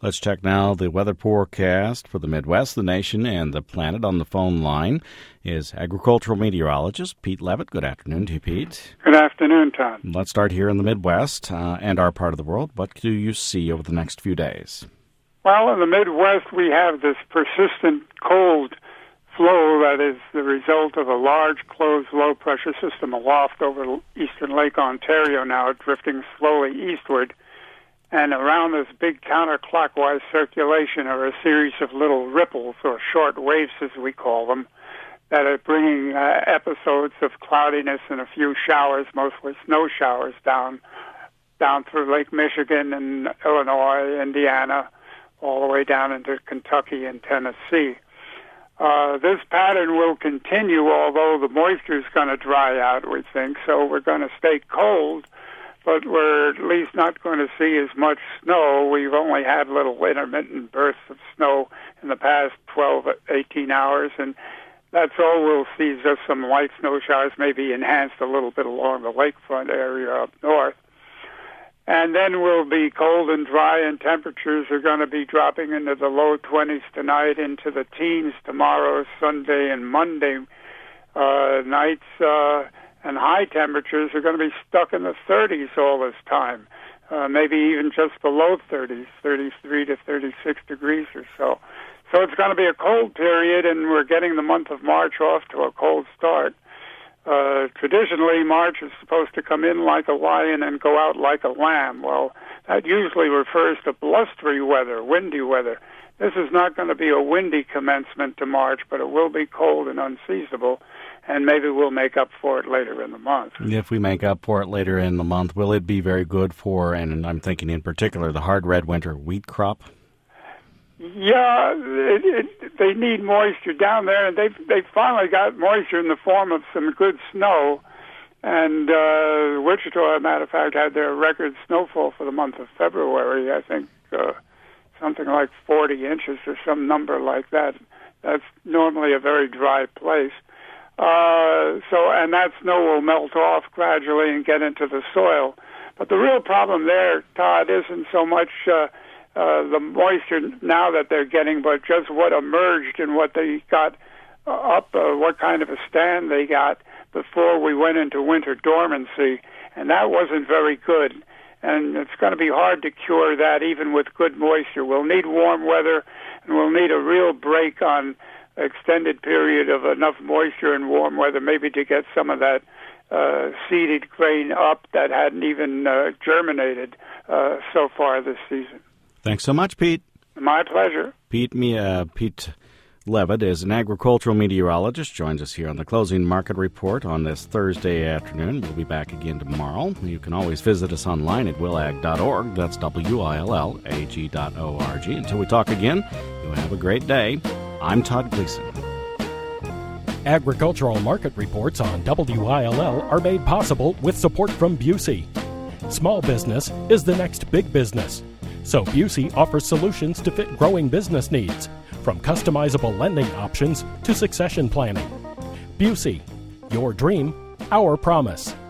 Let's check now the weather forecast for the Midwest, the nation, and the planet. On the phone line is agricultural meteorologist Pete Levitt. Good afternoon to you, Pete. Good afternoon, Todd. Let's start here in the Midwest and our part of the world. What do you see over the next few days? Well, in the Midwest, we have this persistent cold flow that is the result of a large closed low-pressure system aloft over eastern Lake Ontario now, drifting slowly eastward. And around this big counterclockwise circulation are a series of little ripples, or short waves as we call them, that are bringing episodes of cloudiness and a few showers, mostly snow showers, down through Lake Michigan and Illinois, Indiana, all the way down into Kentucky and Tennessee. This pattern will continue, although the moisture is going to dry out, we think, so we're going to stay cold, but we're at least not going to see as much snow. We've only had little intermittent bursts of snow in the past 12, 18 hours, and that's all we'll see, just some light snow showers, maybe enhanced a little bit along the lakefront area up north. And then we'll be cold and dry, and temperatures are going to be dropping into the low 20s tonight, into the teens tomorrow, Sunday, and Monday nights. And high temperatures are going to be stuck in the 30s all this time, maybe even just below 30s, 33 to 36 degrees or so. So it's going to be a cold period, and we're getting the month of March off to a cold start. Traditionally, March is supposed to come in like a lion and go out like a lamb. Well, that usually refers to blustery weather, windy weather. This is not going to be a windy commencement to March, but it will be cold and unseasonable, and maybe we'll make up for it later in the month. If we make up for it later in the month, will it be very good for, and I'm thinking in particular, the hard red winter wheat crop? Yeah, they need moisture down there, and they finally got moisture in the form of some good snow. And Wichita, as a matter of fact, had their record snowfall for the month of February. I think something like 40 inches or some number like that. That's normally a very dry place. And that snow will melt off gradually and get into the soil. But the real problem there, Todd, isn't so much the moisture now that they're getting, but just what emerged and what they got what kind of a stand they got before we went into winter dormancy, and that wasn't very good. And it's going to be hard to cure that even with good moisture. We'll need warm weather, and we'll need a real break on extended period of enough moisture and warm weather, maybe to get some of that seeded grain up that hadn't even germinated so far this season. Thanks so much, Pete. My pleasure. Pete Levitt is an agricultural meteorologist, joins us here on the Closing Market Report on this Thursday afternoon. We'll be back again tomorrow. You can always visit us online at willag.org. That's willag.org. Until we talk again, you have a great day. I'm Todd Gleason. Agricultural market reports on WILL are made possible with support from Busey. Small business is the next big business. So Busey offers solutions to fit growing business needs, from customizable lending options to succession planning. Busey, your dream, our promise.